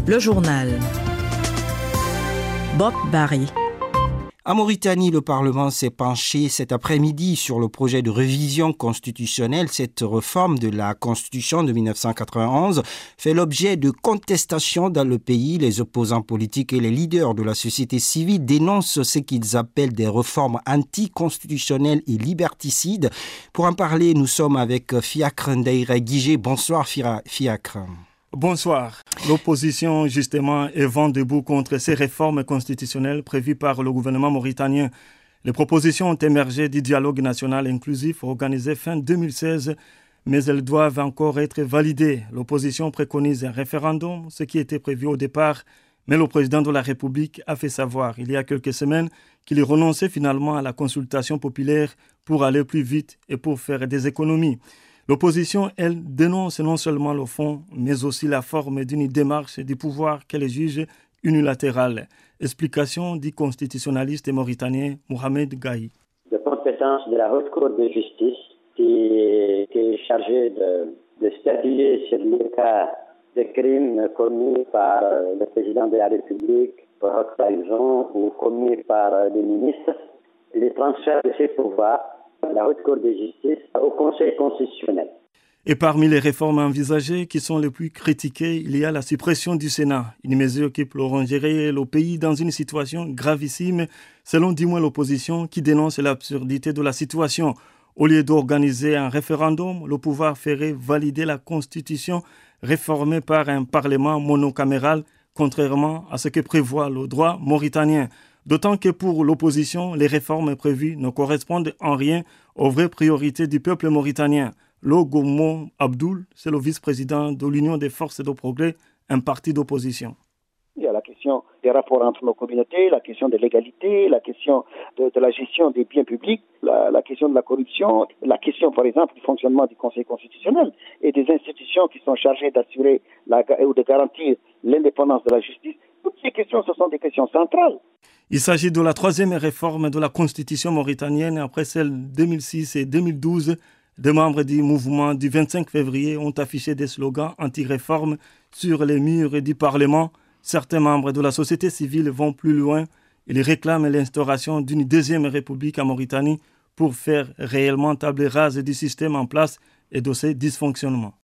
Le journal. Bob Barry. En Mauritanie, le Parlement s'est penché cet après-midi sur le projet de révision constitutionnelle. Cette réforme de la Constitution de 1991 fait l'objet de contestations dans le pays. Les opposants politiques et les leaders de la société civile dénoncent ce qu'ils appellent des réformes anticonstitutionnelles et liberticides. Pour en parler, nous sommes avec Fiacre Ndeira Guigé. Bonsoir Fiacre. Bonsoir. L'opposition, justement, est vent debout contre ces réformes constitutionnelles prévues par le gouvernement mauritanien. Les propositions ont émergé du dialogue national inclusif organisé fin 2016, mais elles doivent encore être validées. L'opposition préconise un référendum, ce qui était prévu au départ, mais le président de la République a fait savoir il y a quelques semaines qu'il renonçait finalement à la consultation populaire pour aller plus vite et pour faire des économies. L'opposition, elle, dénonce non seulement le fond, mais aussi la forme d'une démarche du pouvoir qu'elle juge unilatérale. Explication du constitutionnaliste mauritanien Mohamed Gahi. De compétence de la Haute Cour de justice qui est chargée de statuer sur les cas de crimes commis par le président de la République pour haute trahison ou commis par des ministres, les transferts de ces pouvoirs la Haute Cour de justice au Conseil constitutionnel. Et parmi les réformes envisagées qui sont les plus critiquées, il y a la suppression du Sénat, une mesure qui plongerait le pays dans une situation gravissime, selon du moins l'opposition qui dénonce l'absurdité de la situation. Au lieu d'organiser un référendum, le pouvoir ferait valider la Constitution réformée par un Parlement monocaméral, contrairement à ce que prévoit le droit mauritanien. D'autant que pour l'opposition, les réformes prévues ne correspondent en rien aux vraies priorités du peuple mauritanien. Logomo Abdoul, c'est le vice-président de l'Union des forces de progrès, un parti d'opposition. Il y a la question des rapports entre nos communautés, la question de l'égalité, la question de la gestion des biens publics, la question de la corruption, la question, par exemple, du fonctionnement du Conseil constitutionnel et des institutions qui sont chargées d'assurer ou de garantir l'indépendance de la justice. Toutes ces questions, ce sont des questions centrales. Il s'agit de la troisième réforme de la Constitution mauritanienne après celle 2006 et 2012. Des membres du mouvement du 25 février ont affiché des slogans anti-réforme sur les murs du Parlement. Certains membres de la société civile vont plus loin. Ils réclament l'instauration d'une deuxième république en Mauritanie pour faire réellement table rase du système en place et de ses dysfonctionnements.